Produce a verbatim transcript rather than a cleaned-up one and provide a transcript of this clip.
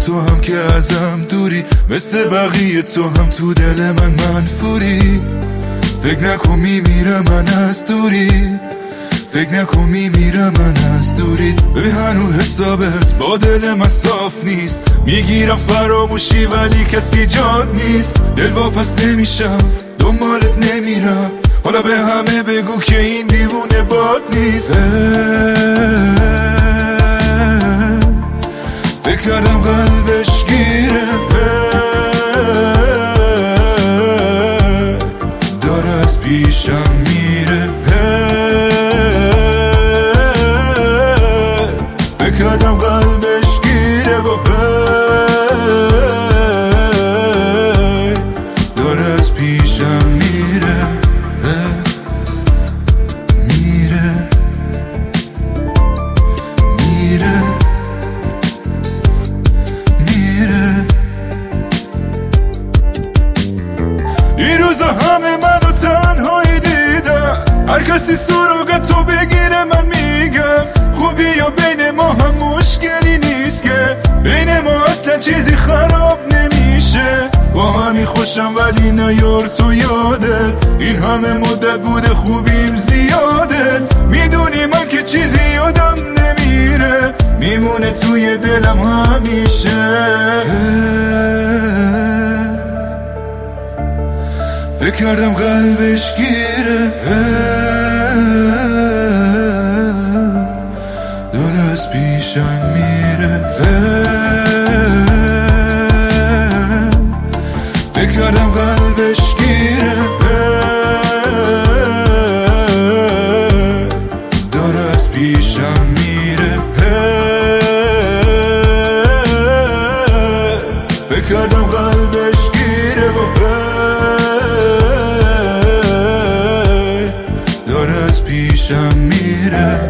تو هم که ازم دوری، مثل بقیه تو هم تو دل من منفوری. فکر نکن میمیرم من از دوری، فکر نکن میمیرم من از دوری. ببین هنو حسابت با دل من صاف نیست، میگیرم فراموشی ولی کسی جاد نیست. دل واپس نمیشم دنبالت نمیرم، حالا به همه بگو که این دیوونه باد نیست. فکر کردم قلبش گیره، داره از پیشم میره. فکر کردم قلبش گیره و داره از پیشم میره میره میره میره. این روزا همه منو تنهایی دیدم، هر کسی سراغ تو بگیره من میگم خوبی یا بین ما هم مشکلی نیست که، بین ما اصلا چیزی خراب نمیشه. با همی خوشم ولی نیار تو یادت، این همه مدت بوده خوبیم زیادت. میدونی من که چیزی یادم نمیره، میمونه توی دلم همیشه. فکر کردم قلبش گیره، داره از پیشم میره. فکر کردم قلبش گیره، داره از پیشم میره. فکر کردم قلبش گیره و داره از پیشم میره.